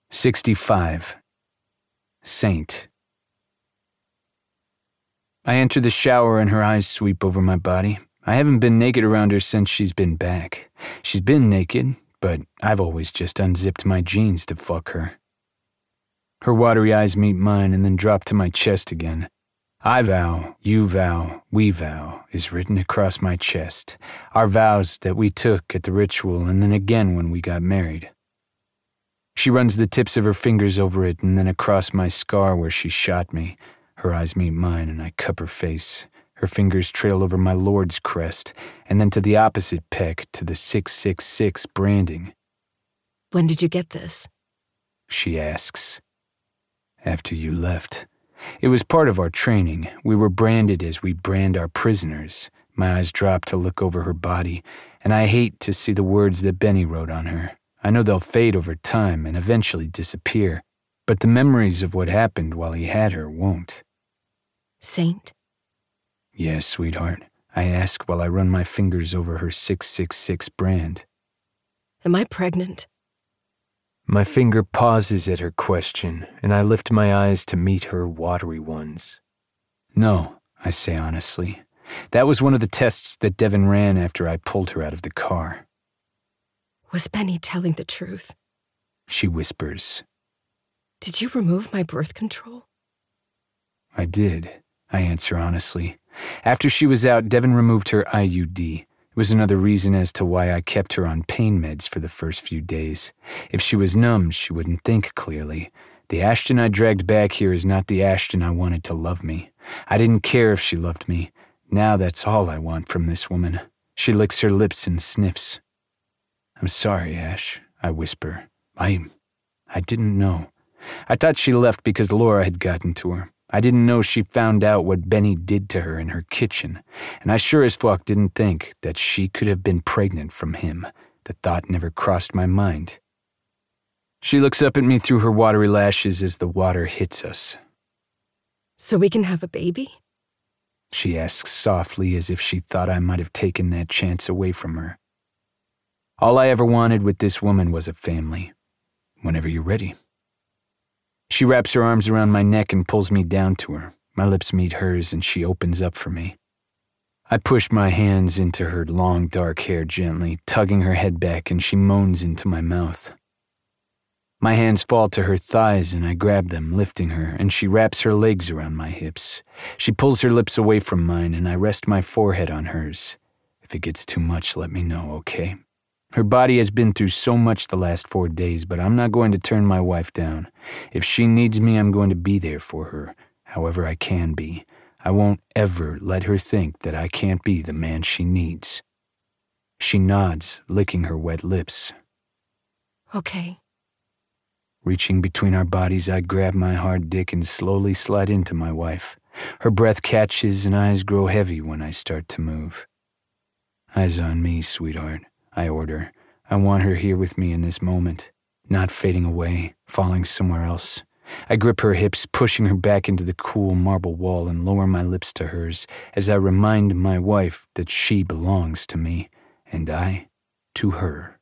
65. Saint. I enter the shower and her eyes sweep over my body. I haven't been naked around her since she's been back. She's been naked, but I've always just unzipped my jeans to fuck her. Her watery eyes meet mine and then drop to my chest again. I vow, you vow, we vow is written across my chest. Our vows that we took at the ritual and then again when we got married. She runs the tips of her fingers over it and then across my scar where she shot me. Her eyes meet mine and I cup her face. Her fingers trail over my Lord's crest and then to the opposite pec to the 666 branding. When did you get this? She asks. After you left. It was part of our training. We were branded as we brand our prisoners. My eyes drop to look over her body, and I hate to see the words that Benny wrote on her. I know they'll fade over time and eventually disappear, but the memories of what happened while he had her won't. Saint? Yes, sweetheart, I ask while I run my fingers over her 666 brand. Am I pregnant? My finger pauses at her question, and I lift my eyes to meet her watery ones. No, I say honestly. That was one of the tests that Devin ran after I pulled her out of the car. Was Benny telling the truth? She whispers. Did you remove my birth control? I did, I answer honestly. After she was out, Devin removed her IUD. It was another reason as to why I kept her on pain meds for the first few days. If she was numb, she wouldn't think clearly. The Ashton I dragged back here is not the Ashton I wanted to love me. I didn't care if she loved me. Now that's all I want from this woman. She licks her lips and sniffs. I'm sorry, Ash, I whisper. I didn't know. I thought she left because Laura had gotten to her. I didn't know she found out what Benny did to her in her kitchen, and I sure as fuck didn't think that she could have been pregnant from him. The thought never crossed my mind. She looks up at me through her watery lashes as the water hits us. So we can have a baby? She asks softly as if she thought I might have taken that chance away from her. All I ever wanted with this woman was a family. Whenever you're ready. She wraps her arms around my neck and pulls me down to her. My lips meet hers and she opens up for me. I push my hands into her long dark hair gently, tugging her head back, and she moans into my mouth. My hands fall to her thighs and I grab them, lifting her, and she wraps her legs around my hips. She pulls her lips away from mine and I rest my forehead on hers. If it gets too much, let me know, okay? Her body has been through so much the last 4 days, but I'm not going to turn my wife down. If she needs me, I'm going to be there for her, however I can be. I won't ever let her think that I can't be the man she needs. She nods, licking her wet lips. Okay. Reaching between our bodies, I grab my hard dick and slowly slide into my wife. Her breath catches and eyes grow heavy when I start to move. Eyes on me, sweetheart. I order. I want her here with me in this moment, not fading away, falling somewhere else. I grip her hips, pushing her back into the cool marble wall and lower my lips to hers as I remind my wife that she belongs to me, and I to her.